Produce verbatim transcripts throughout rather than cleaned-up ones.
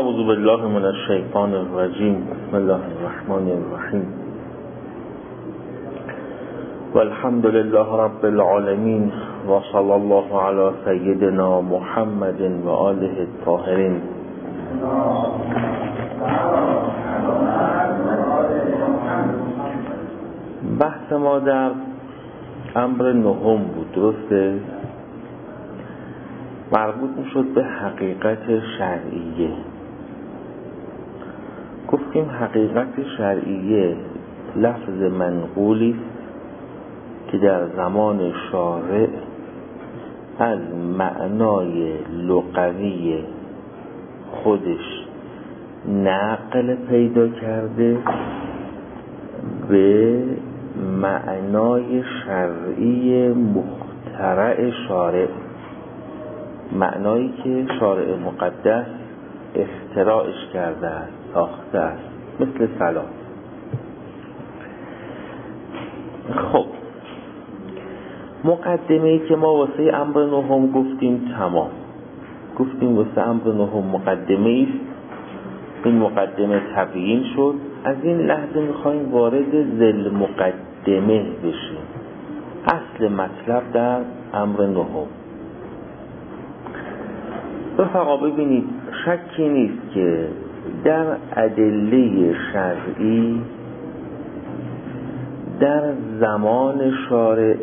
اعوذ بالله من الشیطان الرجیم. بسم الله الرحمن الرحیم. والحمد لله رب العالمین و صلی الله علی سیدنا محمد و آله الطاهرین. بحث ما در امر نهم بود، درسته؟ مربوط میشد به حقیقت شرعیه. گفتیم حقیقت شرعیه لفظ منقولی که در زمان شارع از معنای لغوی خودش نقل پیدا کرده به معنای شرعی مخترع شارع، معنایی که شارع مقدس اختراعش کرده است، ساخته است، مثل سلام. خب مقدمه‌ای که ما واسه امر نهم گفتیم تمام. گفتیم واسه امر نهم مقدمه‌ای است. این مقدمه تبیین شد. از این لحظه می‌خوایم وارد ذیل مقدمه بشیم. اصل مطلب در امر نهم. رفقا ببینید، شکی نیست که در ادله شرعی در زمان شارع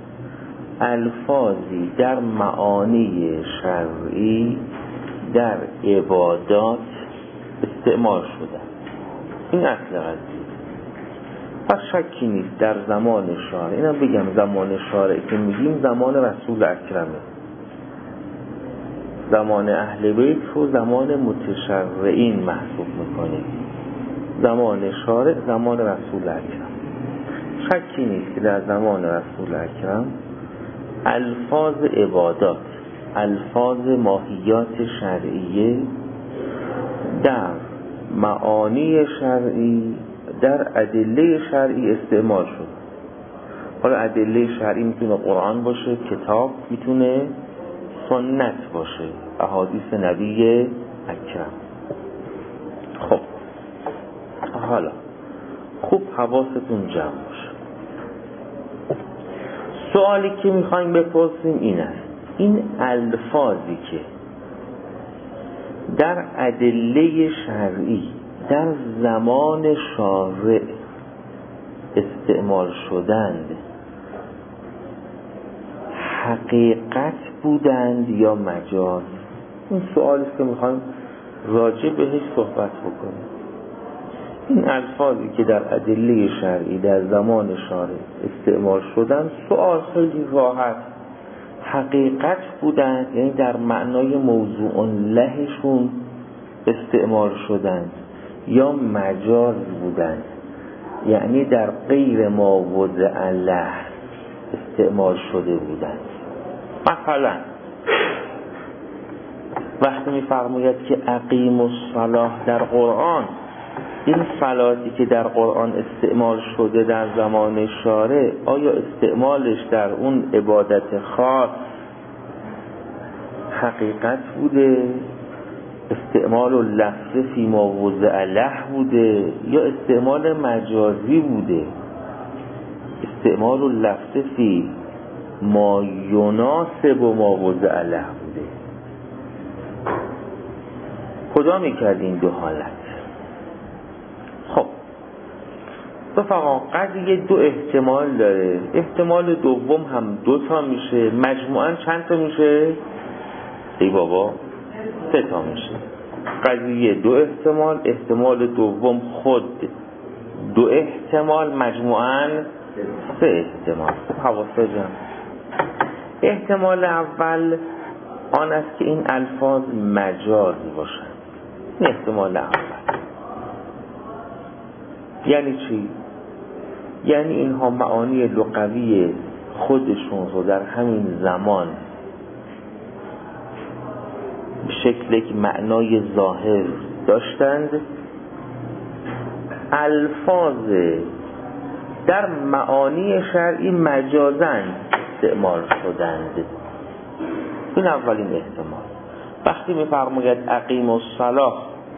الفاظی در معانی شرعی در عبادات استعمال شده. این اصل قضیه. پس شکی نیست در زمان شارع، اینم بگم زمان شارع که میگیم زمان رسول اکرمه، زمان اهل بیت رو زمان متشرعین محسوب میکنیم. زمان شارع زمان رسول اکرم. شکی نیست که در زمان رسول اکرم الفاظ عبادات، الفاظ ماهیات شرعیه در معانی شرعی در ادله شرعی استعمال شد. حالا ادله شرعی میتونه قرآن باشه، کتاب، میتونه سنت باشه، احادیث نبی اکرم. خب حالا خوب حواستون جمع باشه. سوالی که میخوایم بپرسیم این است: این الفاظی که در ادله شرعی در زمان شارع استعمال شدند حقیقت بودند یا مجاز؟ این سوالی است که میخوایم راجع بهش صحبت بکنیم. این الفاظی که در ادله شرعی در زمان شارع استعمال شدند، سوال خیلی راحت: حقیقت بودند، یعنی در معنای موضوع لهشون استعمال شدند، یا مجاز بودند، یعنی در غیر ما وضع له استعمال شده بودند. مثلا وقتی می‌فرماید که اقیم الصلاة در قرآن، این صلاتی که در قرآن استعمال شده در زمان شارع، آیا استعمالش در اون عبادت خاص حقیقت بوده، استعمال و لفظ فی ما وضع له بوده، یا استعمال مجازی بوده، استعمال و لفظ فی ما یناسب و ما وضع له بوده؟ کدامی کرد این دو حالت؟ خب رفقا قضیه دو احتمال داره. احتمال دوم هم دو تا میشه، مجموعاً چند تا میشه؟ ای بابا سه تا میشه. قضیه دو احتمال، احتمال دوم خود دو احتمال، مجموعاً سه احتمال. حواست جمع. احتمال اول آن است که این الفاظ مجاز باشند. این احتمال اول. یعنی چی؟ یعنی اینها معانی لغوی خودشون رو در همین زمان به شکل یک معنای ظاهر داشتند، الفاظ در معانی شرعی مجازاً استعمال شدند. این اولین احتمال. وقتی می‌فرماید اقیم الصلاة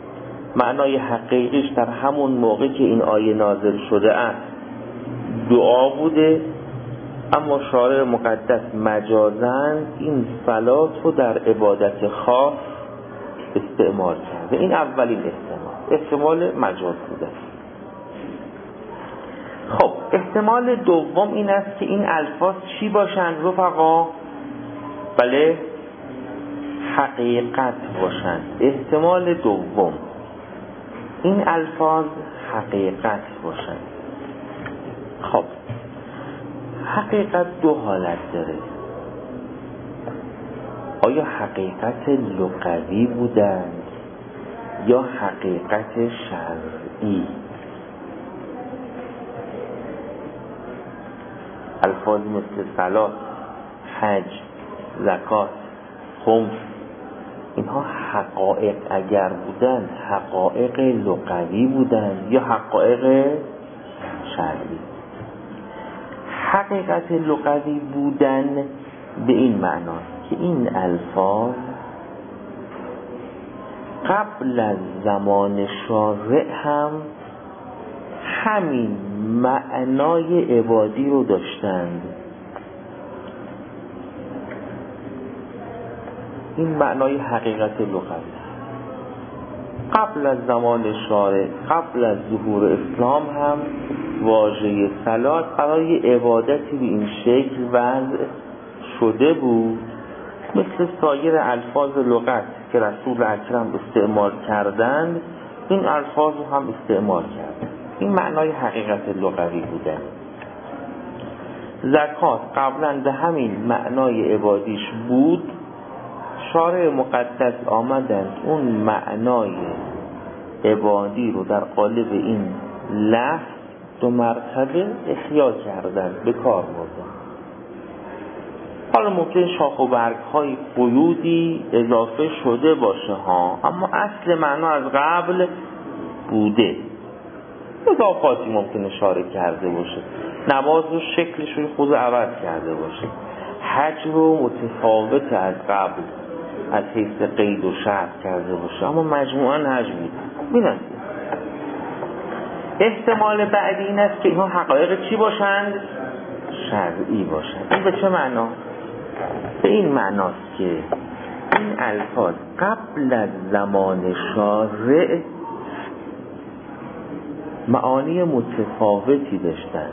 معنای حقیقیش در همون موقع که این آیه نازل شده است دعا بوده، اما شارع مقدس مجازاً این صلات رو در عبادت خاص استعمال کرده. این اولین احتمال، احتمال مجاز بوده. خب احتمال دوم این است که این الفاظ چی باشند رفقا؟ بله، حقیقت باشند. احتمال دوم این الفاظ حقیقت باشند. خب حقیقت دو حالت داره. آیا حقیقت لغوی بودند یا حقیقت شرعی؟ الفاظ مثل صلات، حج، زکات، خمس، اینها حقایق اگر بودند حقایق لغوی بودند یا حقایق شرعی؟ حقیقت لغوی بودن به این معناست که این الفاظ قبل از زمان شارع هم همین معنای عبادی رو داشتند. این معنای حقیقت لغوی قبل از زمان شارع، قبل از ظهور اسلام هم واژه صلات برای عبادتی به این شکل وضع شده بود، مثل سایر الفاظ لغت که رسول اکرم استعمال کردند این الفاظ رو هم استعمال کردند. این معنای حقیقت لغوی بوده. زکات قبلا به همین معنای عبادیش بود، شارع مقدس آمدند اون معنای عبادی رو در قالب این لفظ دو مرتبه احیا کردند، به کار بردند. حالا ممکن شاخ و برگ های قیودی اضافه شده باشه ها، اما اصل معنا از قبل بوده. اضافاتی ممکن اشاره کرده باشه، نماز رو شکلش رو خود عوض کرده باشه، حج رو متفاوت از قبل از حیث قید و شرط کرده باشه، اما مجموعاً حج بود. بینید احتمال بعدی این است که اینها حقایق چی باشند؟ شرعی باشند. این به چه معنا؟ به این معناست که این الفاظ قبل از زمان شارع معانی متفاوتی داشتند.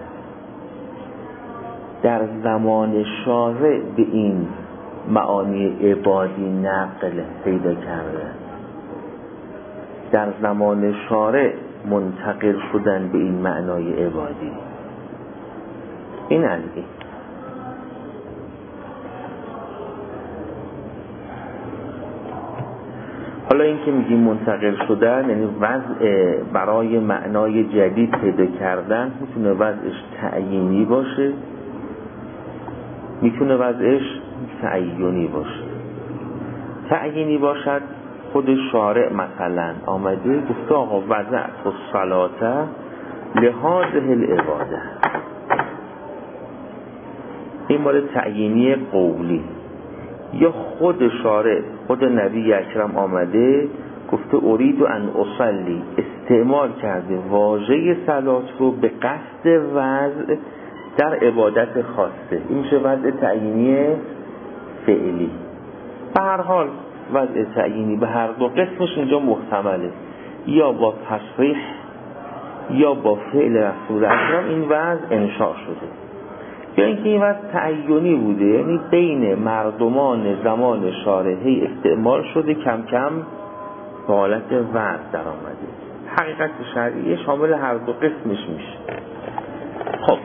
در زمان شارع به این معانی عبادی نقل پیدا کردند. در زمان شارع منتقل شدن به این معنای عبادی. این علیه. حالا این که میگیم منتقل شدن یعنی وضع برای معنای جدید پیدا کردن، میتونه وضعش تعیینی باشه، میتونه وضعش تعیینی باشه. تعیینی باشد خود شارع مثلا آمده گفته آقا وضعت الصلاة لهذه العباده، این مال تعیینی قولی. یا خود شارع، خود نبی اکرم آمده گفته ارید ان اصلی، استعمال کرده واژه صلات رو به قصد وضع در عبادت خاصه. این میشه وضع تعیینی فعلی. به هر حال وضع تعیینی به هر دو قسمش اینجا محتمله، یا با تصریح یا با فعل رسول اکرم این وضع انشاء شده، یا اینکه این وضع تعیینی بوده، یعنی بین مردمان زمان شارعی استعمال شده، کم کم به حالت وضع در آمده. حقیقت شرعی شامل هر دو قسمش میشه. خب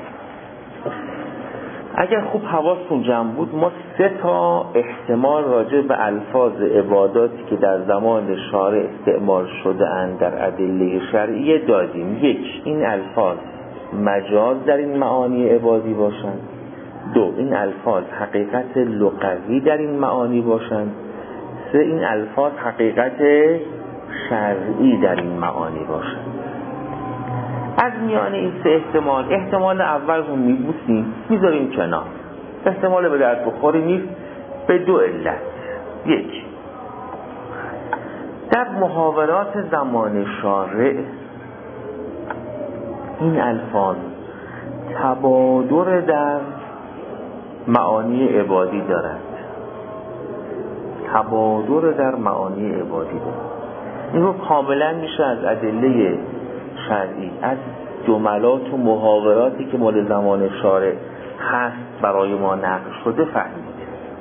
اگر خوب حواستون جمع بود، ما سه تا احتمال راجع به الفاظ عباداتی که در زمان شارع استعمال شده اند در ادله شرعی دادیم. یک، این الفاظ مجاز در این معانی عبادی باشند. دو، این الفاظ حقیقت لغوی در این معانی باشند. سه، این الفاظ حقیقت شرعی در این معانی باشند. از میان این سه احتمال، احتمال اول رو میبوسیم میذاریم کنار، احتمال به درد بخوری نیست، به دو علت. یک، در محاورات زمان شارع این الفاظ تبادر در معانی عبادی دارد، تبادر در معانی عبادی دارد. این رو کاملا میشه از ادله شرعی، از جملات و محاوراتی که مال زمان شارع هست برای ما نقل شده فهمید.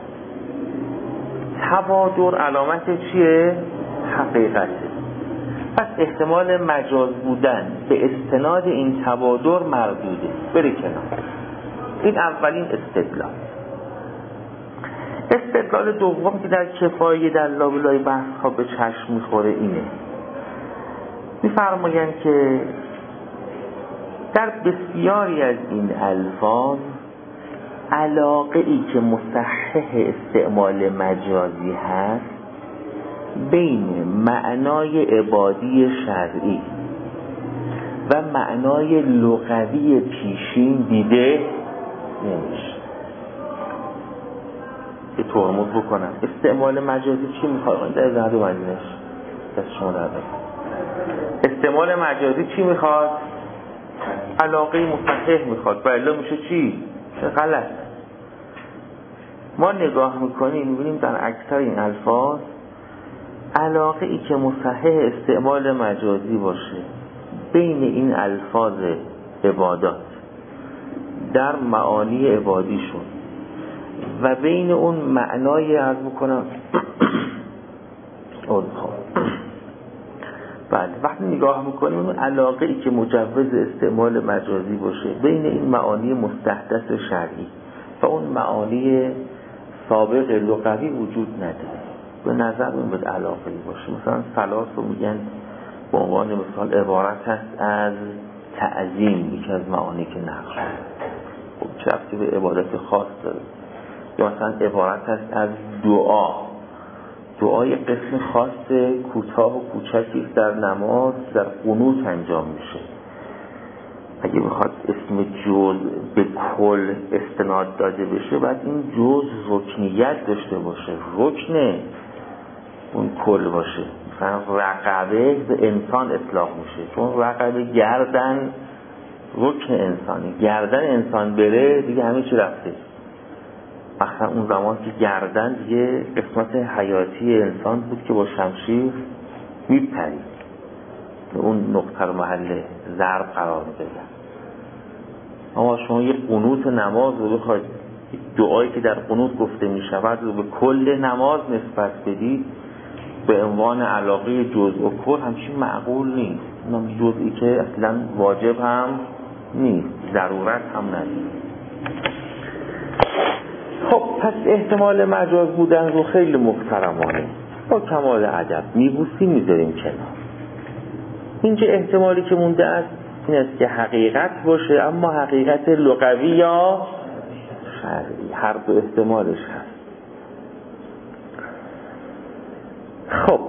تبادر علامت چیه؟ حقیقته. پس احتمال مجاز بودن به استناد این تبادر مردوده. بری کنار. این اولین استدلال. استدلال دوم که در کفایه در لابلای بحث ها به چشم میخوره اینه، میفرمایند که در بسیاری از این الفاظ علاقه ای که مصحح استعمال مجازی هست بین معنای عبادی شرعی و معنای لغوی پیشین دیده نمیشه. یه ترمز بکنم، استعمال مجازی چی میخواد؟ در زهد و مدینش دست شما در بکنم. استعمال مجازی چی میخواد؟ علاقه مصحح میخواد. بله میشه چی؟ چه غلط. ما نگاه میکنیم میبینیم در اکثر این الفاظ علاقه ای که مصحح استعمال مجازی باشه بین این الفاظ عبادات در معانی عبادیشون و بین اون معنای عرض بکنم بله وقتی نگاه میکنیم اون علاقه ای که مجوز استعمال مجازی باشه بین این معانی مستحدث شرعی و اون معانی سابق لغوی وجود نداره، به نظر اون باید علاقه باشه. مثلا ثلاث رو میگن به عنوان مثال عبارت هست از تعظیم، یکی از معانی که نقش خب چه ربطی به عبادت خاص داره. یا مثلا عبارت هست از دعا، دعای قسم خاص کوتاه و کوچکی در نماز در قنوت انجام میشه. اگه بخواد اسم جز به کل استناد داده بشه باید این جز رکنیت داشته باشه، رکن اون کل باشه. مثلا رقبه به انسان اطلاق میشه چون رقبه گردن رکن انسانی، گردن انسان بره دیگه همه چی رفته. مثلا اون زمان که گردن دیگه قسمت حیاتی انسان بود که با شمشیر میپرید اون نقطه رو محل ضرب قرار میده. اما شما یه قنوت نماز رو بخواید دعایی که در قنوت گفته میشود رو به کل نماز نسبت بدید به عنوان علاقه جزء و کل همچین معقول نیست. اونم جزئی که اصلا واجب هم نیست، ضرورت هم نداره. خب پس احتمال مجاز بودن رو خیلی محترمانه با کمال ادب میبوسی میذاریم کنار. اینجا احتمالی که مونده است این است که حقیقت باشه، اما حقیقت لغوی یا شرعی، هر دو احتمالش هست. خب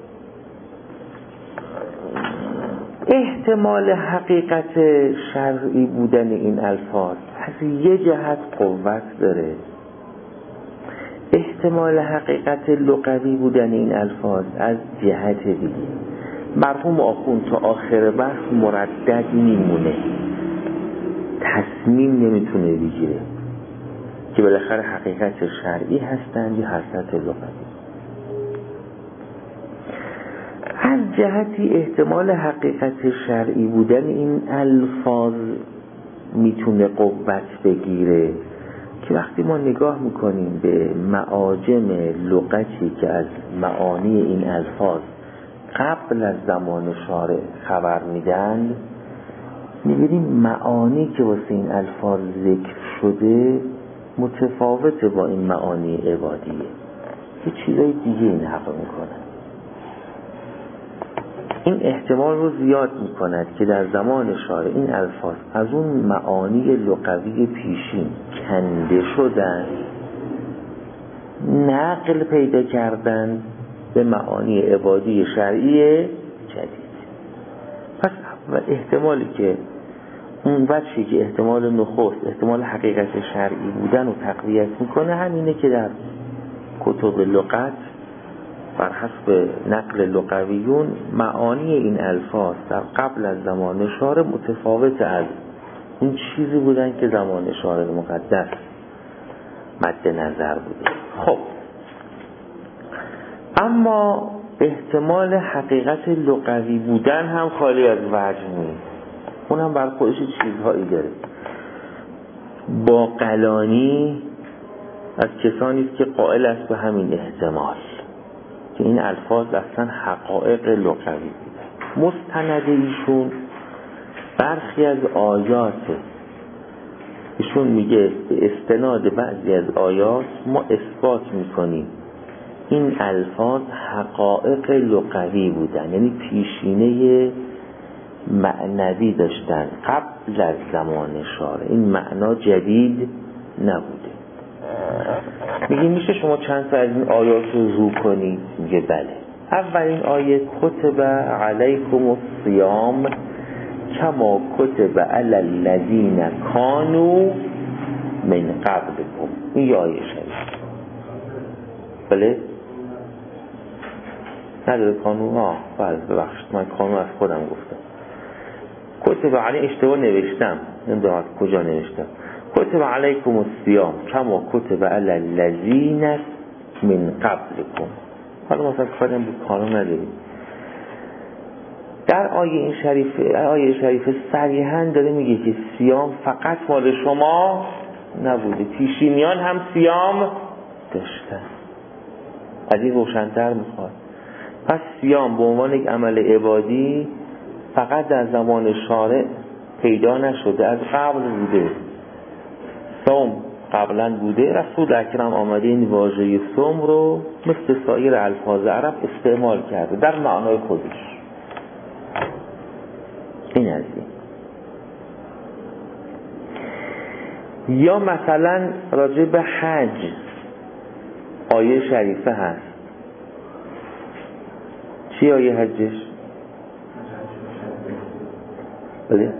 احتمال حقیقت شرعی بودن این الفاظ از یه جهت قوت داره، احتمال حقیقت لغوی بودن این الفاظ از جهت دیگه. مرحوم آخوند تا آخر بحث مردد میمونه، تصمیم نمیتونه بگیره که بالاخره حقیقت شرعی هستند یا حقیقت لغوی. از جهتی احتمال حقیقت شرعی بودن این الفاظ میتونه قوت بگیره که وقتی ما نگاه میکنیم به معاجم لغتی که از معانی این الفاظ قبل از زمان شارع خبر میدن، میبینیم معانی که واسه این الفاظ ذکر شده متفاوته با این معانی عبادیه، یه چیزای دیگه این حق میکنن. این احتمال رو زیاد میکند که در زمان شارع این الفاظ از اون معانی لغوی پیشین کنده شدن، نقل پیدا کردن به معانی عبادی شرعی جدید. پس احتمالی که اون وجهی که احتمال نخست احتمال حقیقت شرعی بودن رو تقویت میکنه همینه که در کتب لغت بر حسب نقل لغویون معانی این الفاظ در قبل از زمان شارع متفاوت از اون چیزی بودن که زمان شارع مقدس مد نظر بوده. خب اما احتمال حقیقت لغوی بودن هم خالی از وجه نیست، اونم بر خودش چیزهایی داره. باقلانی از کسانی است که قائل است به همین احتمال که این الفاظ اصلا حقایق لغوی بودن. مستند ایشون برخی از آیاته، ایشون میگه به استناد بعضی از آیات ما اثبات میکنیم این الفاظ حقایق لغوی بودن، یعنی پیشینه معنوی داشتن قبل از زمان شارع، این معنا جدید نبوده. میگه میشه شما چند تا از این آیات رو رو کنید؟ میگه بله. اولین آیه کتب علیکم الصیام کما کتب علی الذین کانوا من قبلکم، این آیه شریف. بله نداره کانون؟ آه بله ببخشید من کانون از خودم گفتم. کتب علی اشتباه نوشتم، نمیدونم کجا نوشتم. کتب علیکم الصیام کما کتب علی الذین من قبلکم. حالا مثلا کاریم به کانون نداریم. در آیه این شریف آیه شریف صریحاً داره میگه که صیام فقط مال شما نبوده، پیشینیان هم صیام داشتن. از این روشن‌تر میخواد. پس صیام به عنوان یک عمل عبادی فقط در زمان شارع پیدا نشده، از قبل بوده. صوم قبلا بوده، رسول اکرم آمده این واژه صوم رو مثل سایر الفاظ عرب استعمال کرده در معنای خودش. این از این. یا مثلا راجع به حج آیه شریفه هست. چی آیه حجش؟ بله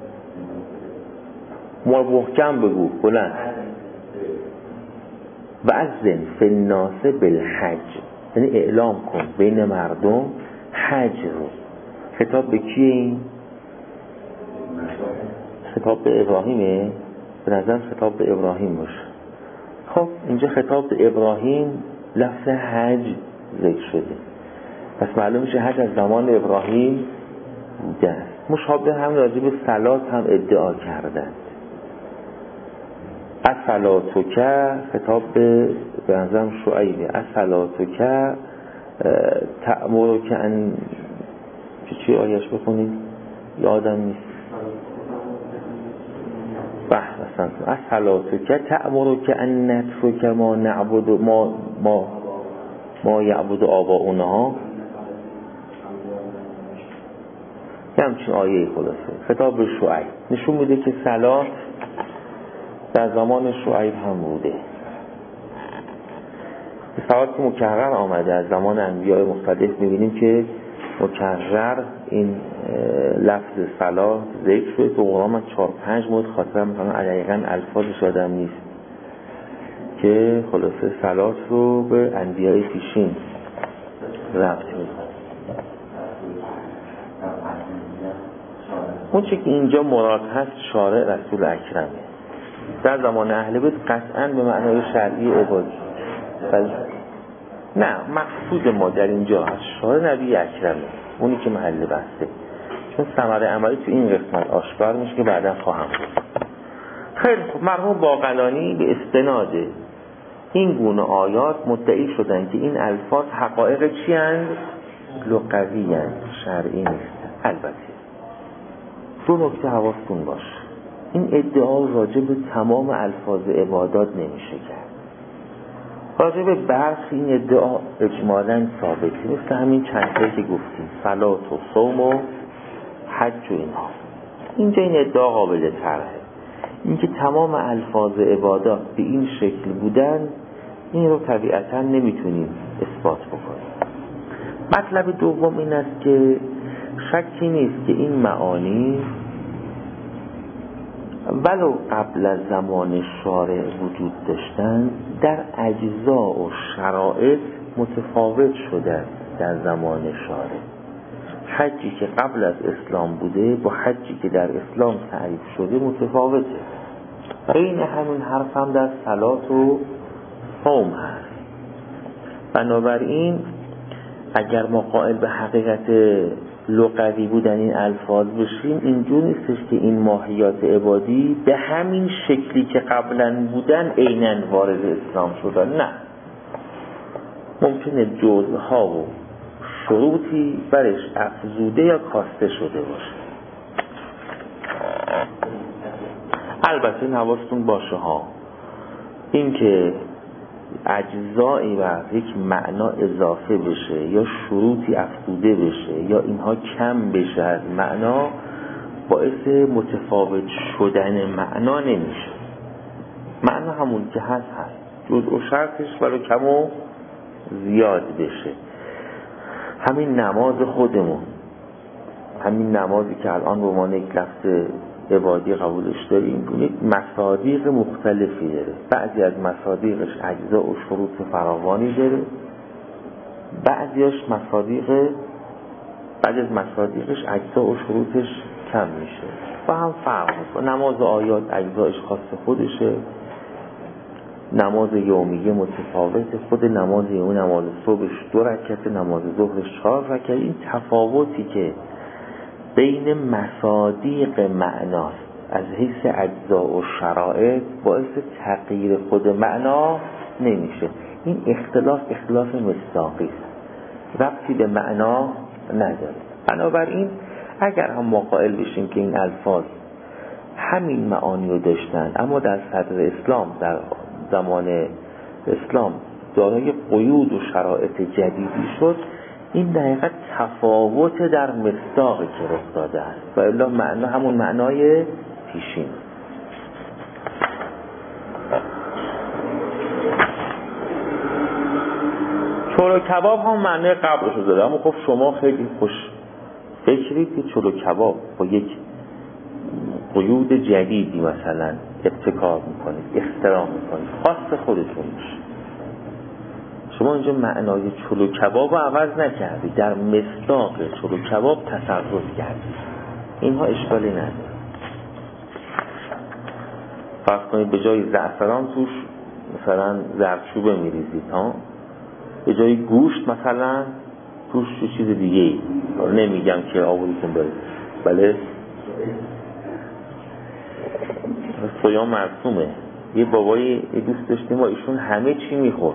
محکم بگو بلند. وأذن فی الناس بالحج، یعنی اعلام کن بین مردم حج رو. خطاب به کیه این؟ خطاب به ابراهیمه؟ به نظرم خطاب به ابراهیم باشه. خب اینجا خطاب به ابراهیم لفظ حج ذکر شده، پس معلوم میشه حج از زمان ابراهیم بوده است. مشابه هم راجع به صلات هم ادعا کردند. الصلاتک خطاب به به نظرم شعیبه. الصلاتک تأمرک ان چی چی آیش بخونید یادم نیست. بحث اصلا الصلاتک تأمرک ان نترک ما نعبد ما ما ما یعبد آباؤنا. همچین آیه خلاصه خطاب به شعیب نشون میده که صلات در زمان شعیب هم بوده. صلات که مکرر آمده از زمان انبیاء مختلف میبینیم که مکرر این لفظ صلات ذکر شده. تو قرآن من چهار پنج مورد خاطرم میکنم، علیقا الفاظش آدم نیست که خلاصه صلات رو به انبیاء پیشین ربط میکنه. اون چه که اینجا مراد هست شارع رسول اکرمه. در زمان اهل بیت قطعاً به معنای شرعی عبادی. بله نه، مقصود ما در اینجا هست شارع نبی اکرمه، اونی که محل بحثه، چون ثمره عملی تو این قسمت آشکار میشه که بعدا خواهم گفت. خیلی خوب. مرحوم باقلانی به استناد این گونه آیات مدعی شدن که این الفاظ حقایق چی هستند؟ لغوی هستند، شرعی نیست. البته دو نکته حواستون باشه، این ادعا راجع به تمام الفاظ عبادات نمیشه کرد. راجع به برخی این ادعا اجمالاً ثابته، مثل همین چند تایی که گفتیم صلات و صوم و حج و اینها. اینجا این ادعا قابل طرحه. اینکه تمام الفاظ عبادات به این شکل بودن، این رو طبیعتاً نمیتونیم اثبات بکنیم. مطلب دوم این است که شکی نیست که این معانی ولو قبل از زمان شارع وجود داشتن، در اجزا و شرایط متفاوت شده در زمان شارع. حجی که قبل از اسلام بوده با حجی که در اسلام تعریف شده متفاوته. این همین حرف هم در صلات و صوم هست. بنابراین اگر ما قائل به حقیقت لغوی بودن این الفاظ بشیم، اینجور نیستش که این ماهیات عبادی به همین شکلی که قبلا بودن عیناً وارد اسلام شدن. نه، ممکنه جزءها و شروطی برش افزوده یا کاسته شده باشه. البته این حواستون باشه ها، این که اجزایی بر یک معنا اضافه بشه یا شروطی افزوده بشه یا اینها کم بشه از معنا، باعث متفاوت شدن معنا نمیشه. معنا همون که هست هست، جزء و شرطش برای کم و زیاد بشه. همین نماز خودمون، همین نمازی که الان به عنوان یک لفظ عبادی قبولش داریم، یک مصادیق مختلفی داره. بعضی از مصادیقش اجزا و شروط فراوانی داره، بعضیش مصادیق بعضی از مصادیقش اجزا و شروطش کم میشه و هم فرق میکنه. نماز آیات اجزاش خاص خودشه، نماز یومیه متفاوته، خود نماز یومی نماز صبحش دو رکعت، نماز ظهرش چهار رکعت. این تفاوتی که بین مصادیق معناست از حیث اجزا و شرایط باعث تغییر خود معنا نمیشه. این اختلاف اختلاف مصداقی است، ربطی به معنا نداره. بنابراین اگر هم ما قائل بشیم که این الفاظ همین معانی رو داشتن اما در صدر اسلام، در زمان اسلام دارای قیود و شرایط جدیدی شد، این دقیقا تفاوت در مصداقی که رخ داده است و الا معنا همون معنای پیشین. چلو کباب هم معنی قبلش رو داره، اما خب شما خیلی خوش فکرید که چلو کباب با یک قیود جدیدی مثلا ابتکار میکنید، اختراع میکنید، خاص خودتون میشه. شما اینجا معنای چلو کباب رو عوض نکردید، در مصداق چلو کباب تصرف کردید. اینها اشکالی نداره. فرض کنید به جای زعفران توش مثلا زردچوبه میریزید ها، به جای گوشت مثلا توش چیز دیگه ای، نمیگم که آوریتون برید. بله سویا مرسومه. یه بابایی یه دوست داشتیم و ایشون همه چی میخورد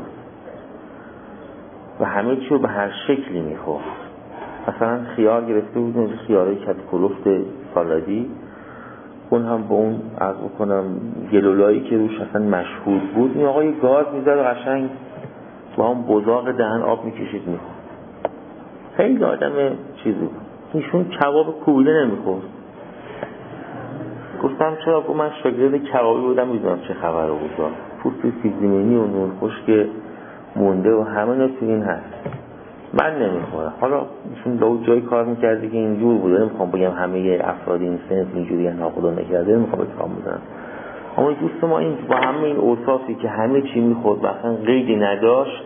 و همه چی رو به هر شکلی میخورد. مثلا خیار گرفته بودیم، خیاره کت کلفت سالادی، اون هم با اون عرض بکنم گلولایی که روش اصلا مشهود بود، این آقای گاز میزد و قشنگ با هم بزاق دهن آب میکشید میخورد. خیلی آدم چیزی بود. ایشون کباب کوبیده نمیخورد. گفتم چرا؟ گفت من شاگرد کبابی بودم، میدونم چه خبر بود. پوست سیبزمینی و نون خشک مونده و همه نوع تو این هست، من نمیخورم. حالا ایشون دو جای کار میکرده که اینجور بوده، نمیخوام بگم همه افراد این سنف اینجوری هم خدا نکرده، نمیخوام اتهام بزنم، اما دوست ما این با همه این اوصافی که همه چی میخورد و اصلا قیدی نداشت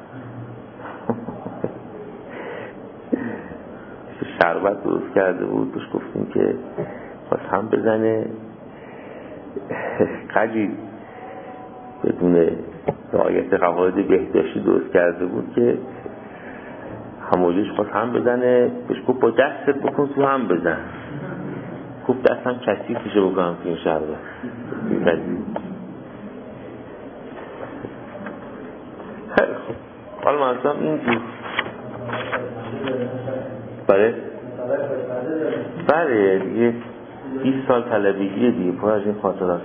شربت درست کرده بود، توش گفتیم که باز هم بزنه قجی بدون رعایت قواعد بهداشتی درست کرده بود که هموجش خواست هم بزنه، بهش گفت با دستت بکن تو هم بزن. گفت دستم کثیفشه بکنم تو این شربت. خیلی خوب، حالا منظورم این جور بله بله دیگه بیست سال طلبگیه دیگه، پر از این خاطرات.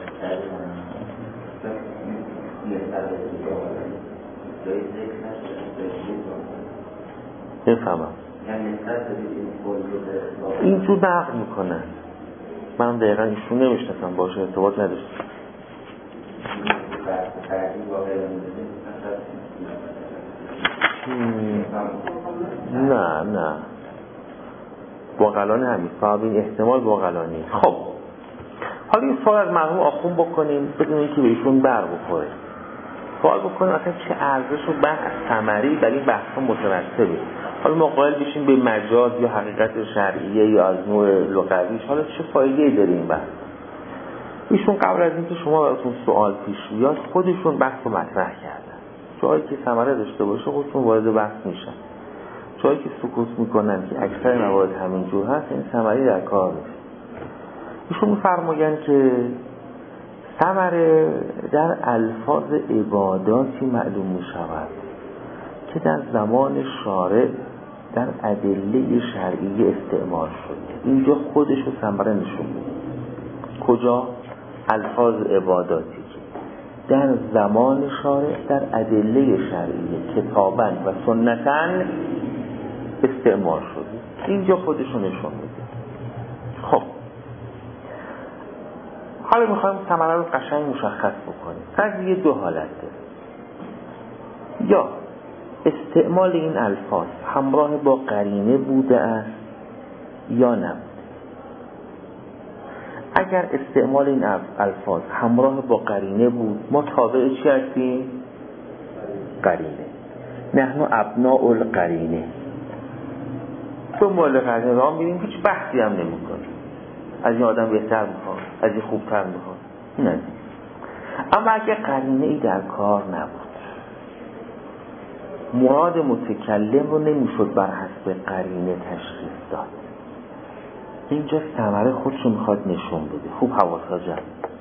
نفهمم اینجور نقل میکنن، من دقیقا ایشون نمیشناسم، باشه ارتباط نداشت. نه نه باقلانی همین صاحب این احتمال باقلانی. خب حالا این سوال از مرحوم آخون بکنیم بدون اینکه به ایشون بر بخوره. سوال بکنیم اصلا چه ارزش و بحث ثمری برای این بحث مترتبه. حالا ما قائل بشیم به مجاز یا حقیقت شرعیه یا از نوع لغویش، حالا چه فایده‌ای داره این بحث؟ ایشون قبل از اینکه شما براتون سوال پیش بیاد خودشون بحث رو مطرح کردن. جایی که ثمره داشته باشه خودشون وارد بحث میشن، جایی که سکوت میکنن که اکثر موارد همین جور هست این ثمری در کار نیست. ایشون میفرمایند که ثمره در الفاظ عباداتی معلوم میشود که در زمان شارع در ادله شرعی استعمال شده. اینجا خودش رو ثمره نشون میده. کجا؟ الفاظ عباداتی که در زمان شارع در ادله شرعی کتاباً و سنتاً استعمال شده، اینجا خودش رو نشون میده. خب حالا میخوایم ثمره رو قشنگ مشخص بکنیم. قضیه دو حالت داره. یا استعمال این الفاظ همراه با قرینه بوده است یا نبوده. اگر استعمال این الفاظ همراه با قرینه بود ما تابع چی هستیم؟ قرینه. نحن ابناء القرینه. دنبال قرینه راه میریم، هیچ بحثی هم نمی کنیم. از این آدم بهتر میخواد، از این خوبتر میخواد، نه. اما اگر قرینه ای در کار نبود، مراد متکلم رو نمیشد بر حسب قرینه تشخیص داد، اینجا ثمره خودشو میخواد نشون بده. خوب حواسا جمع.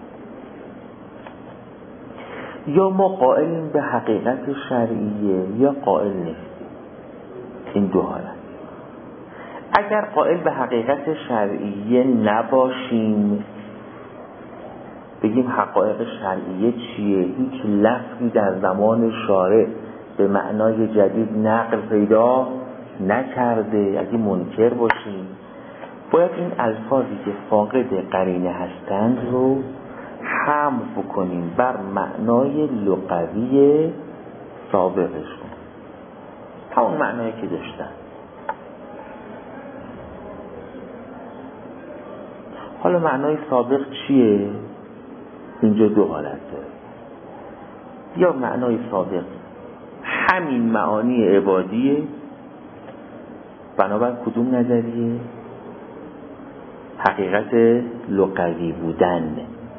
یا ما قائلیم به حقیقت شرعیه یا قائل نیستیم. این دو حالت. اگر قائل به حقیقت شرعیه نباشیم، بگیم حقایق شرعیه چیه؟ هیچ لفظی در زمان شارع به معنای جدید نقل پیدا نکرده، اگه منکر باشیم باید این الفاظی که فاقد قرینه هستند رو حمل بکنیم بر معنای لغوی سابقشون، همون معنایی که داشتن. حالا معنای سابق چیه؟ اینجا دو حالت داره. یا معنای سابق همین معانی عبادیه، بنابر کدوم نظریه؟ حقیقت لغوی بودن.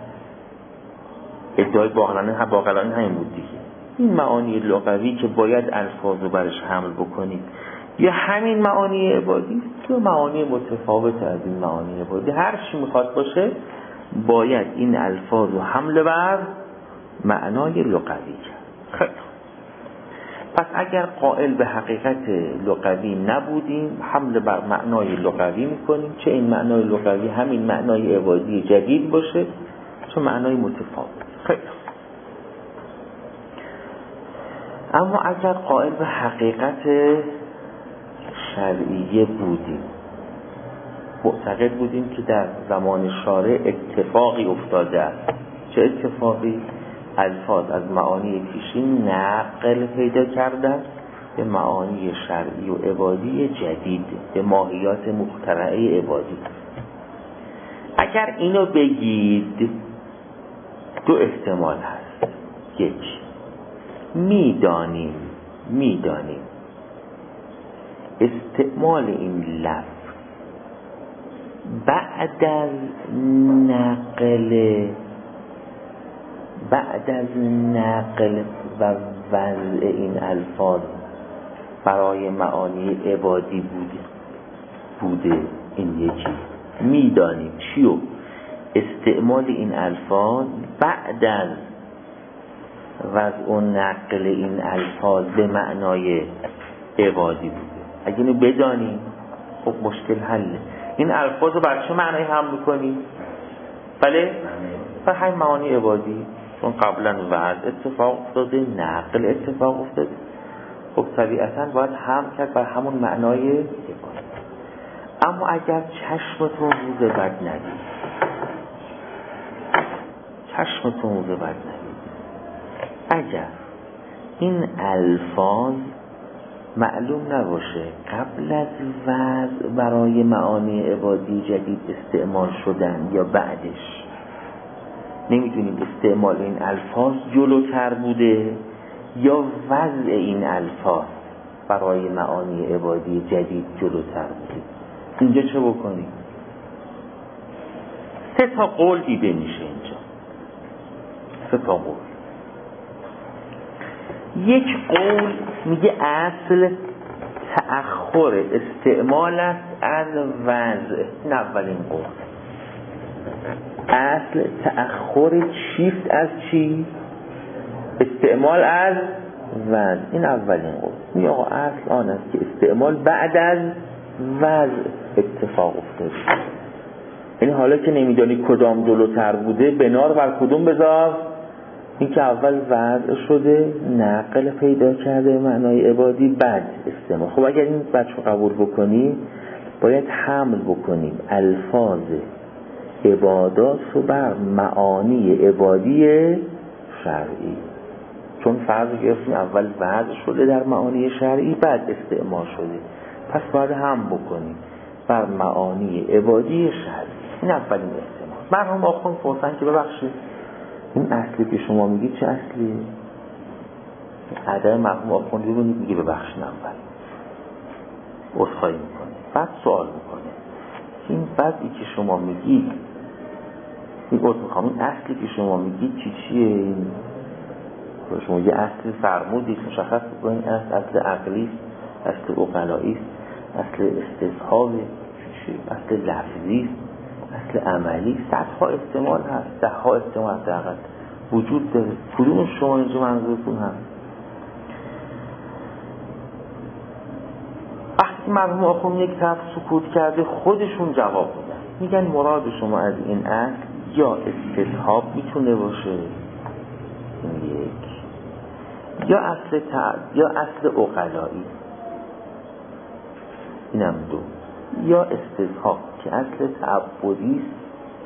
ادعای باقلانی باقلانی همین بود دیگه. این معانی لغوی که باید الفاظ رو برش حمل بکنید، یا همین معانی عبادی یا معانی متفاوت از این معانی عبادی، هر چی میخواد باشه باید این الفاظ رو حمل بر معنای لغوی کرد. خیلی پس اگر قائل به حقیقت لغوی نبودیم حمل بر معنای لغوی میکنیم، چه این معنای لغوی همین معنای عبادی جدید باشه چه معنای متفاوت. خیلی اما اگر قائل به حقیقت شرعیه بودیم، معتقد بودیم که در زمان شارع اتفاقی افتاده است، چه اتفاقی؟ الفاظ از معانی پیشین نقل پیدا کردن به معانی شرعی و عبادی جدید، به ماهیات مخترعه عبادی. اگر اینو بگید دو احتمال هست. یک، میدانیم میدانیم استعمال این لفظ بعد از نقل بعد از نقل و وضع این الفاظ برای معانی عبادی بوده بوده این یکی. میدانیم چیو؟ استعمال این الفاظ بعد از وضع و نقل این الفاظ به معنای عبادی بوده. اگه اینو بدانیم خب مشکل حله. این الفاظ رو بر چه معنی حمل کنیم؟ بله؟ بر همین معانی عبادی، چون قبلا وضع اتفاق افتاده، نقل اتفاق افتاده، خب طبیعتا باید حمل کرد بر همون معنای عبادی. اما اگر چشمتون روز بد ندید چشمتون روز بد ندید اگر این الفاظ معلوم نباشه قبل از وضع برای معانی عبادی جدید استعمال شدن یا بعدش، نمیدونیم استعمال این الفاظ جلوتر بوده یا وضع این الفاظ برای معانی عبادی جدید جلوتر بودید. اینجا چه بکنید؟ سه تا قول دیده میشه اینجا. سه تا قول. یک قول میگه اصل تأخر استعمال است از وضع. این اولین قول. اصل تأخر چیست از چی؟ استعمال از وضع. این اولین قول. میگه آقا اصل آن است که استعمال بعد از وضع اتفاق افتاده. این حالا که نمیدانی کدام جلوتر بوده، بنا رو بر کدوم بذار؟ این که اول وضع شده، نقل پیدا کرده معنای عبادی، بعد استعمال. خب اگر این بچه قبول بکنی، باید حمل بکنیم الفاظ عبادات رو بر معانی عبادی شرعی. چون فرض گرفتیم اول وضع شده در معانی شرعی، بعد استعمال شده، پس باید هم بکنیم بر معانی عبادی شرعی. این اولین استعمال. مرحوم آخوند پرسن که ببخشید این اصلی که شما میگید چه اصلیه؟ ادای مرحوم آخوند ببینید میگه ببخشید اول عذرخواهی میکنه، بعد سوال میکنه این بعدی که شما میگید، این عذر میخوام، این اصلی که شما میگید چی چیه؟ این شما یه اصل فرمودید مشخص بکنید، اصل اصل عقلی است، اصل عقلایی است، اصل استصحاب، اصل لفظی است، اصل عملی. صدها استعمال هست، ده ها استعمال دقیقا وجود داره. کدوم شما اینجا منظورتون هست؟ وقتی مرحوم آخوند یک طرف سکوت کرده، خودشون جواب میدن، میگن مراد شما از این اصل یا استصحاب میتونه باشه، این یک، یا اصل تع... یا اصل عقلایی، اینم دو، یا استصحاب که اصل تعبدی است،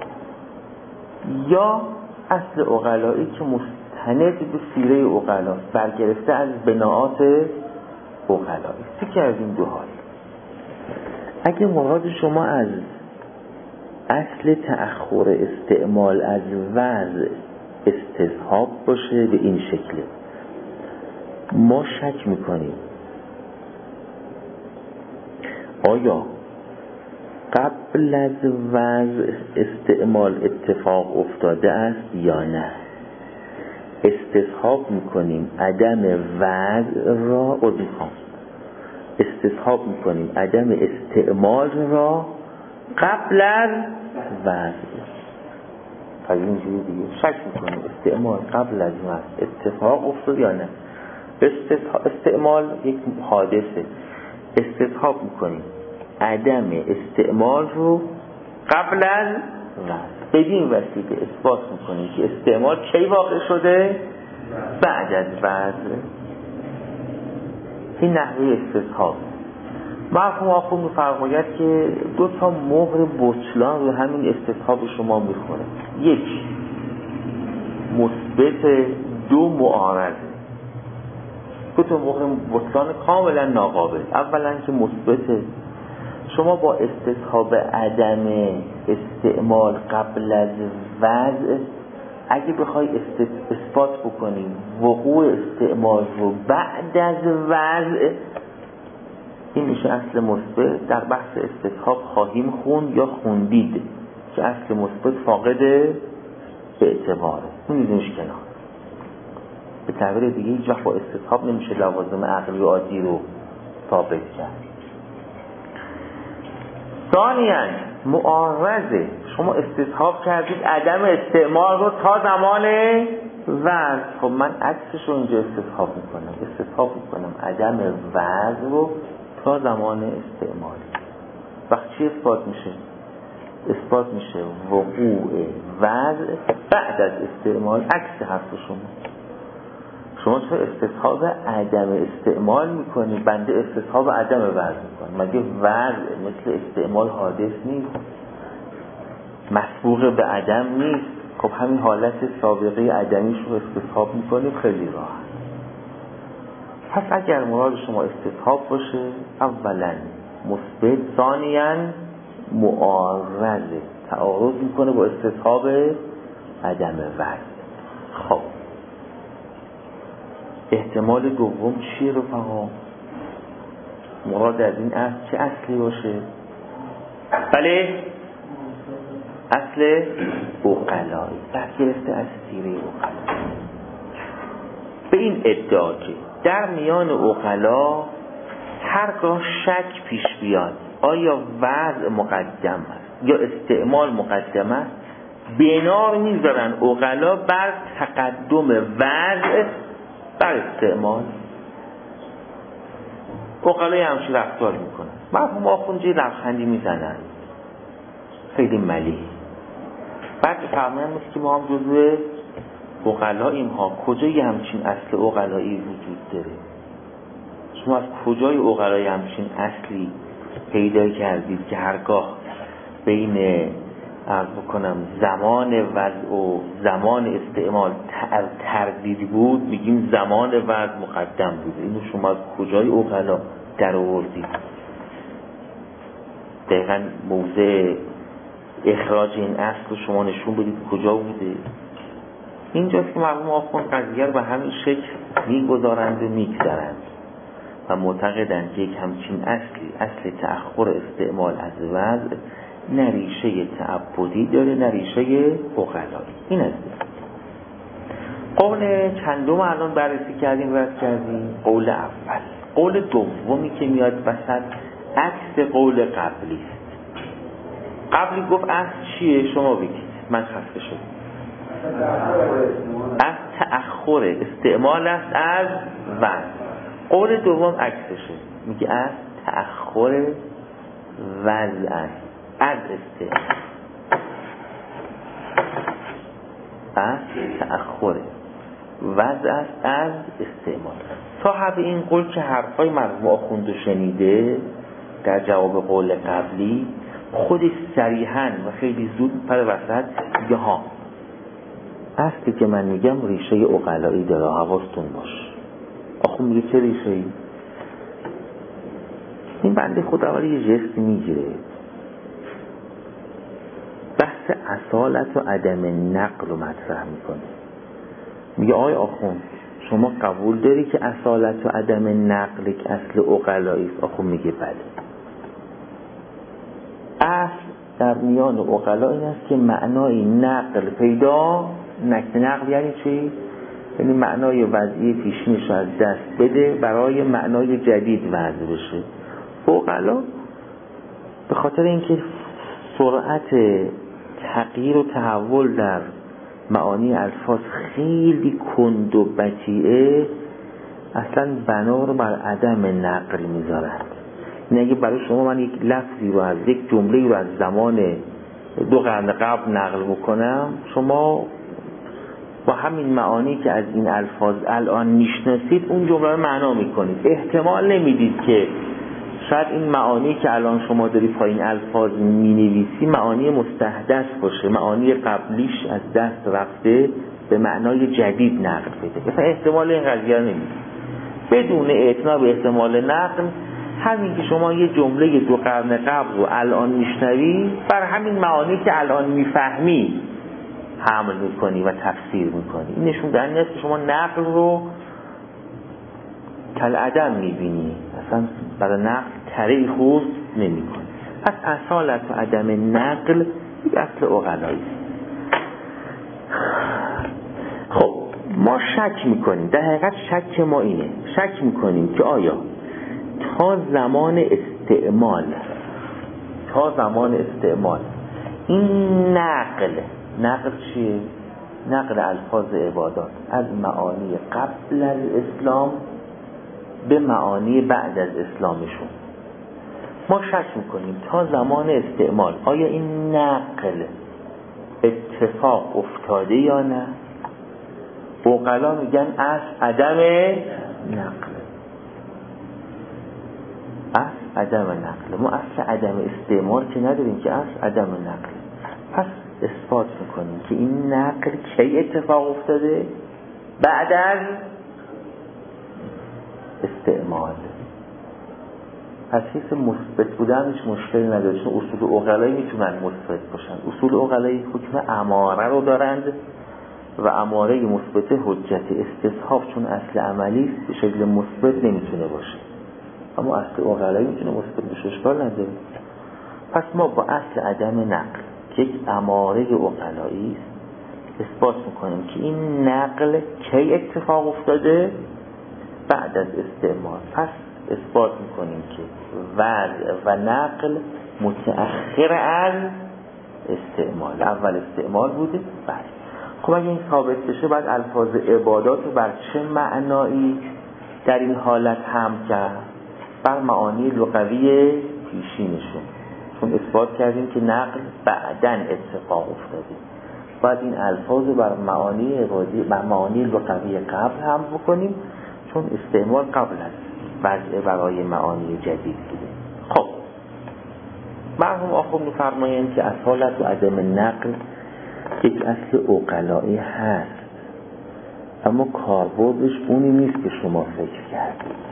یا اصل عقلایی که مستند به سیره عقلا، برگرفته از بناعات عقلایی. فکر از این دو حال. اگه مراد شما از اصل تأخر استعمال از وضع استصحاب باشه به این شکل، ما شک میکنیم آیا قبل از وضع استعمال اتفاق افتاده است یا نه. استصحاب میکنیم عدم وضع را ادیخام استصحاب میکنیم عدم استعمال را قبل از وضع. از اینجوری دیگه شک میکنیم استعمال قبل از وضع اتفاق افتاد یا نه. استعمال یک حادثه، استصحاب میکنیم عدم استعمال رو قبل از وضع. بدین وسیله اثبات میکنیم که استعمال کی واقع شده؟ بعد از وضع. این نحوه استصحاب. مرحوم آخوند می‌فرماید که دو تا مهر بطلان رو همین استصحاب شما میخوره. یک مثبت، دو معارض. دو تا مهر بطلان کاملا ناقابل. اولا که مثبت، شما با استصحاب عدم استعمال قبل از وضع اگه بخوای اثبات بکنیم وقوع استعمال رو بعد از وضع، این میشه اصل مثبت. در بحث استصحاب خواهیم خوند یا خوندید که اصل مثبت فاقد اعتباره، می‌ریزیمش کنار. به تعبیر دیگه هیچ وقت با استصحاب نمیشه لوازم عقلی و عادی رو ثابت کرد. ثانیاً معارضه، شما استصحاب کردید عدم استعمال رو تا زمان وضع. خب من عکسش رو اینجا استصحاب میکنم، استصحاب میکنم عدم وضع رو تا زمان استعمال. وقت چی اثبات میشه؟ اثبات میشه وقوع وضع بعد از استعمال. عکس حرف شما شما چرا استصحاب عدم استعمال میکنی؟ بنده استصحاب عدم وضع میکنم. مگه وضع مثل استعمال حادث نیست؟ مسبوق به عدم نیست؟ خب همین حالت سابقه عدمیش رو استصحاب میکنیم خیلی راحت. پس اگر مراد شما استصحاب باشه، اولا مثبت، ثانیاً معارض، تعارض میکنه با استصحاب عدم وضع. خب احتمال دوم چیه رفقا؟ مراد از این اصل چه اصلی باشه؟ بله اصل عقلایی، برگرفته از سیره عقلا. به این ادعا که در میان عقلا هرگاه شک پیش بیاد آیا وضع مقدم است یا استعمال مقدم است، بنا میذارن عقلا بر تقدم وضع بر استعمال. عقلا همچین رفتار میکنن. مرحوم آخوندی لبخندی میزنن خیلی ملیح. بعد فرمایند که ما هم جزو عقلاییم ها. کجای همچین اصل عقلایی وجود داره؟ شما از کجای عقلای همچین اصلی پیدا کردید که هرگاه بین عرض بکنم زمان وضع و زمان استعمال تردید بود میگیم زمان وضع مقدم بوده؟ اینو شما از کجای عقلا در آوردید؟ دقیقا موضع اخراج این اصل شما نشون بدید کجا بوده. اینجاست که مرحوم آخوند قضیه رو به همین شکل میگذارند و میگذارند و معتقدند که یک همچین اصلی، اصل تأخر استعمال از وضع، نه ریشه تعبدی داره نه ریشه عقلایی. این است. قول چندم الان بررسی کردیم رد کردیم. قول اول. قول دومی که میاد وسط عکس قول قبلی است. قبلی گفت اصل چیه؟ شما بگید، من خسته شدم. از تأخر استعمال است از وضع. قول دوم عکسشه، میگه از تأخر وضع است از استعمال. از تأخر وضع است از استعمال. صاحب این قول که حرفای مرحوم آخوند شنیده در جواب قول قبلی، خودش صریحاً و خیلی زود پر وسط میگه ها اصلی که من میگم ریشه عقلایی داره، حواستون باش. آخو میگه چه ریشه ای؟ این بنده خود اول یه جست میگیره، بحث اصالت و عدم نقل رو مطرح میکنه. میگه آی آخوند شما قبول داری که اصالت و عدم نقل یک اصل عقلایی است؟ آخوند میگه بله. اصل در میان عقلا این است که معنای نقل پیدا نکنه. نقل یعنی چی؟ یعنی معنای وضعی پیشینش از دست بده برای معنای جدید وضع بشه. عقلا به خاطر اینکه سرعت تغییر و تحول در معانی الفاظ خیلی کند و بطیئه، اصلا بنا رو بر عدم نقل میذارند. این اگه برای شما من یک لفظی رو از یک جمله رو از زمان دو قرن قبل نقل بکنم، شما با همین معانی که از این الفاظ الان میشناسید اون جمله رو معنا میکنید. احتمال نمیدید که شاید این معانی که الان شما داری پایین الفاظ مینویسی معانی مستحدث باشه، معانی قبلیش از دست رفته به معنای جدید نقل بده. مثلا احتمال این قضیه نمیدید. بدون اعتنا به احتمال نقل، همین که شما یه جمله دو قرن قبل رو الان میشنوی بر همین معانی که الان میفهمی حمل میکنی و تفسیر میکنی. این نشون دهنده است که شما نقل رو کل عدم میبینی، اصلا برای نقل تره خوز نمیکنی. پس اصالت و عدم نقل یک اصل عقلایی. خب ما شک میکنیم، در حقیقت شک ما اینه، شک میکنیم که آیا تا زمان استعمال تا زمان استعمال این نقل نقل چیه؟ نقل الفاظ عبادات از معانی قبل از اسلام به معانی بعد از اسلامشون، ما شک میکنیم تا زمان استعمال آیا این نقل اتفاق افتاده یا نه؟ عقلا میگن از عدم نقل، از عدم نقل. ما اصل عدم استعمال که نداریم که از عدم نقل. پس اثبات میکنیم که این نقل کی اتفاق افتاده؟ بعد از استعمال. پس حیث مثبت بودنش مشکلی نداره، چون اصول عقلایی میتونن مثبت باشن. اصول عقلایی حکم اماره رو دارند و اماره مثبت حجت استصحاب چون اصل عملی است به شکل مثبت نمیتونه باشه، اما اصل اقلایی میتونه مثبت بشه، اشکال نداره. پس ما با اصل عدم نقل که یک اماره اقلایی است اثبات میکنیم که این نقل کی اتفاق افتاده؟ بعد از استعمال. پس اثبات میکنیم که وضع و نقل متأخر از استعمال، اول استعمال بوده بعد. خب اگه این ثابت بشه بعد الفاظ عبادات رو بر چه معنایی در این حالت هم کرد؟ بر معانی لغوی پیشینشون، چون اثبات کردیم که نقل بعدن اتفاق افتاده، باید این الفاظ رو بر معانی عبادی بر معانی لغوی قبل هم بکنیم، چون استعمال قبل از وضع برای معانی جدید بوده. خب مرحوم آخوند می‌فرمایند که اصالت و عدم نقل یک اصل عقلایی هست، اما کاربردش اونی نیست که شما فکر کردید،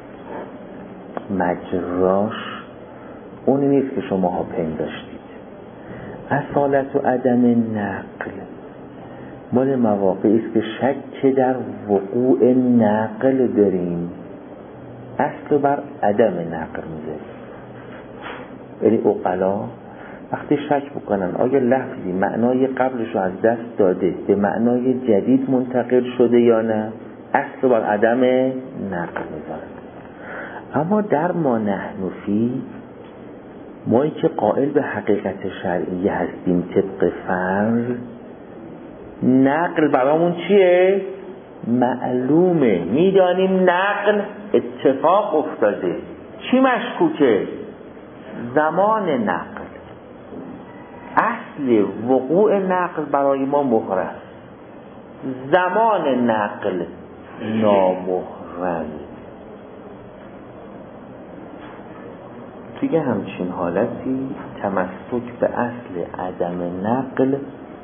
مجراش اونی نیست که شما ها پنداشتید. اصالت و عدم نقل مال مواقعی است که شک در وقوع نقل داریم، اصل بر عدم نقل میذاریم. یعنی عقلا وقتی شک بکنن آیا لفظی معنای قبلش رو از دست داده به معنای جدید منتقل شده یا نه، اصل بر عدم نقل میذارن. اما در ما نحن فی، مایی که قائل به حقیقت شرعی هستیم طبق فرض، نقل برامون چیه؟ معلومه، میدانیم نقل اتفاق افتاده. چی مشکوکه؟ زمان نقل. اصل وقوع نقل برای ما مهر است، زمان نقل نامهرم. توی همچین حالتی تمسک به اصل عدم نقل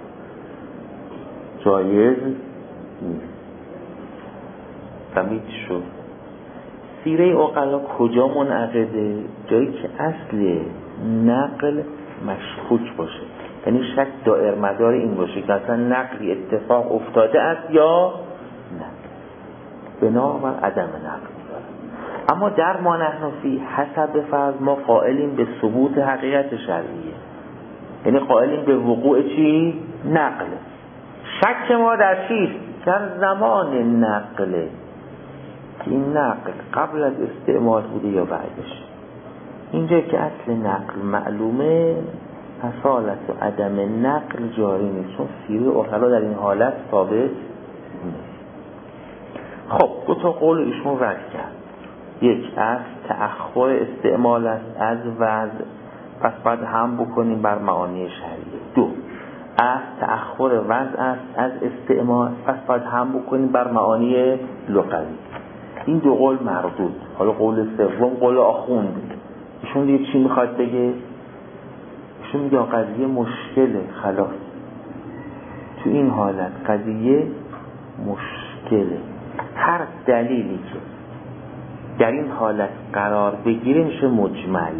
جایز نیست. فهمید شد؟ سیره عقلا کجا منعقده؟ جایی که اصل نقل مشکوک باشه، یعنی شک دائر مدار این باشه که اصلا نقلی اتفاق افتاده است یا نه، بنابر عدم نقل. اما در ما نحن فی حسب فرض ما قائلیم به ثبوت حقیقت شرعیه، یعنی قائلیم به وقوع چی؟ نقل. شک ما در چیست؟ در زمان نقله، که این نقل قبل از استعمال بوده یا بعدش. اینجا که اصل نقل معلومه، اصالت و عدم نقل جاری نیست، چون سیره عقلا در این حالت ثابت نیست. خب دو تا قول ایشون رد کرد. یک، از تأخر استعمال است از وضع، پس باید هم بکنیم بر معانی شرعی. دو، از تأخر وضع است از استعمال، پس باید هم بکنیم بر معانی لغوی. این دو قول مردود. حالا قول سوم قول آخوند، ایشون دیگه چی میخواد بگه؟ ایشون میگه قضیه مشکله، خلاص. تو این حالت قضیه مشکله. هر دلیلی که در این حالت قرار بگیره میشه مجمل،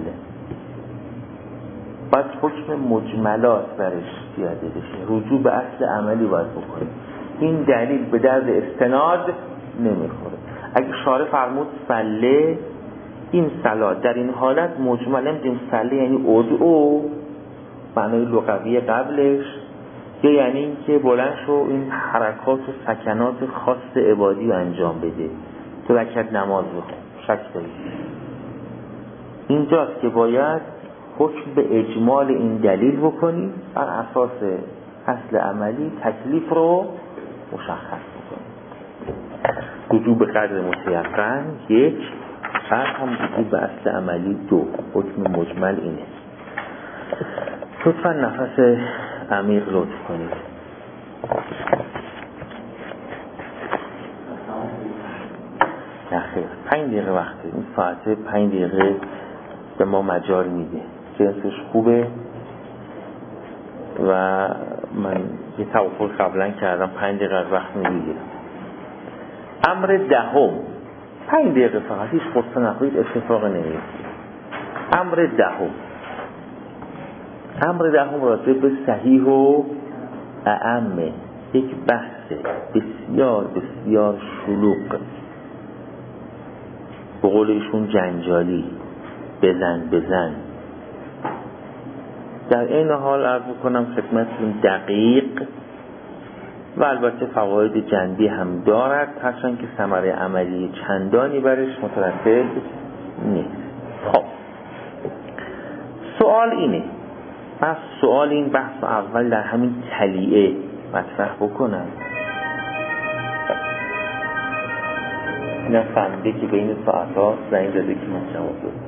باید حکم مجملات برش پیاده بشه، رجوع به اصل عملی باید بکنه. این دلیل به درد استناد نمیخوره. اگه شارع فرمود صله، این صلات در این حالت مجمل، نمیدونیم صله یعنی ادعو معنای لغوی قبلش، یا یعنی این که بلند شو این حرکات و سکنات خاص عبادی رو انجام بده، تو رکعت نماز بخون. شک دارید اینجاست که باید حکم به اجمال این دلیل بکنیم، بر اساس اصل عملی تکلیف رو مشخص بکنیم. رجوع به قدر متیقن یک، بعد هم رجوع به اصل عملی دو. حکم مجمل اینه. لطفا نفس عمیق لطف کنید. نخیر، پنج دقیقه وقته. این ساعته پنج دقیقه به ما مجال میده، جنسش خوبه و من یه توافق قبلا کردم پنج دقیقه از وقت میگیرم. امر دهم پنج دقیقه فقط، هیچ قصه نخورید، اتفاق نمیفته. امر دهم امر دهم راجع به صحیح و اعمه، یک بحث بحثه بسیار بسیار شلوغ، به قول ایشون جنجالی، بزن بزن. در این حال عرض کنم خدمتتون دقیق و البته فواید جنبی هم دارد، هرچند که ثمره عملی چندانی برش مترتب نیست. خب سوال اینه، پس سوال این بحث اول در همین تلیعه مطرح بکنم. اینا فهمیده که بین ساعت ها زنگ زده که من جواب دادم.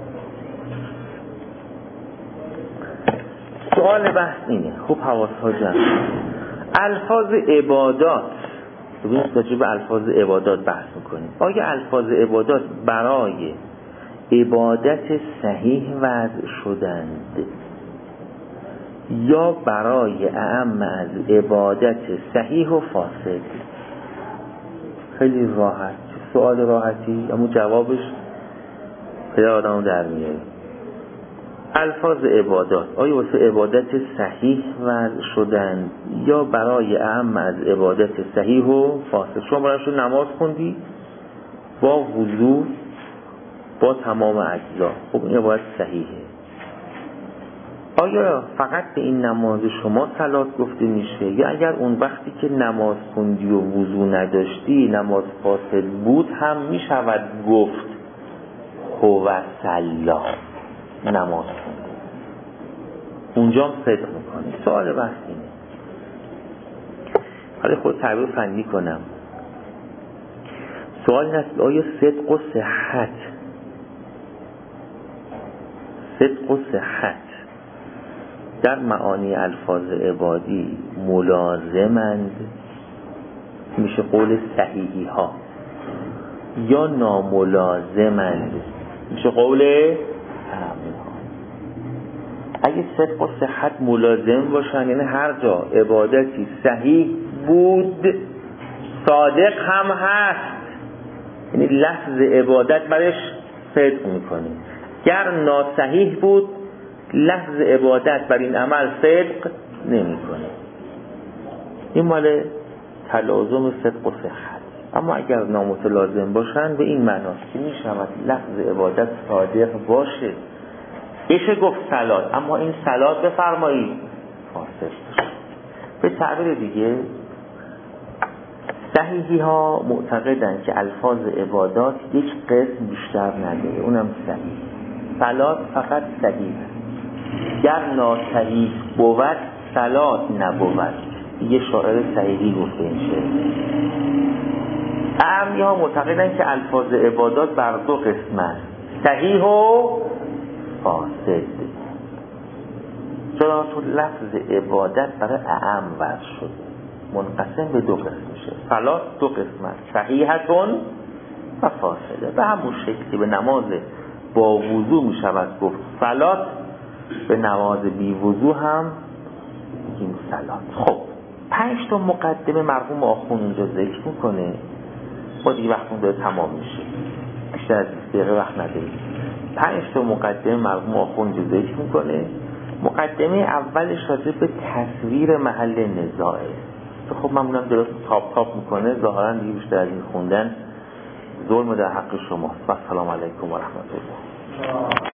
سوال بحث اینه، خوب حواس ها جمع. الفاظ عبادات، ببینید راجع به الفاظ عبادات بحث میکنیم. آیا الفاظ عبادات برای عبادت صحیح وضع شدند یا برای اعم از عبادت صحیح و فاسد؟ خیلی راحت، سوال راحتی اما جوابش پیدا آدم در میاره. الفاظ عبادات آیا واسه عبادت صحیح وضع شدند یا برای اعم از عبادت صحیح و فاسد؟ شما برایشون نماز خوندی با وضو با تمام اجزا، خب این عبادت صحیحه. آیا فقط به این نماز شما صلات گفته میشه یا اگر اون وقتی که نماز خوندی و وضو نداشتی نماز فاسد بود هم میشود گفت هو صلا نماز خوندی، اونجا هم صدق میکنی؟ سوال بحث اینه. حالا خود تعبیر فنی کنم، سوال این است آیا صدق و صحت صدق و صحت در معانی الفاظ عبادی ملازمند، میشه قول صحیحی ها، یا ناملازمند، میشه قول عامی ها؟ اگه صدق و صحت ملازم باشن یعنی هر جا عبادتی صحیح بود صادق هم هست، یعنی لفظ عبادت برش صدق میکنه. گر ناصحیح بود لفظ عبادت بر این عمل صدق نمیکنه. این مال تلازم صدق و صحت. اما اگر نامتلازم باشن به این معناست که میشود لفظ عبادت صادق باشه، بشه گفت صلات، اما این صلات بفرمایید فاسد باشه. به تعبیر دیگه صحیحی ها معتقدن که الفاظ عبادات یک قسم بیشتر نداره، اونم صحیح. صلات فقط صحیح، گر ناصحیح بود صلات نبود. یه شاعر صحیحی گفته این شعر. اعمی ها معتقدن که الفاظ عبادات بر دو قسم است، صحیح و فاسد. چرا؟ تو لفظ عبادت برای اعم وضع شده، منقسم به دو قسم میشه. صلات دو قسم است، صحیحتون و فاسده. به همون شکلی به نماز با وضو میشود گفت صلات، به نماز بی وضو هم میگیم صلات. خب پنج تا مقدمه مرحوم آخوند اینجا ذکر میکنه، با دیگه وقتمون داره تمام میشه، بیشتر از بیست دقیقه وقت نداریم. پنج تا مقدمه مرحوم آخوند اینجا ذکر میکنه. مقدمه اولش راجع به تصویر محل نزاعه. خب معمولا درست تاپ تاپ میکنه، ظاهرا دیگه بیشتر از این خوندن ظلم در حق شماست. و السلام علیکم و رحمت الله.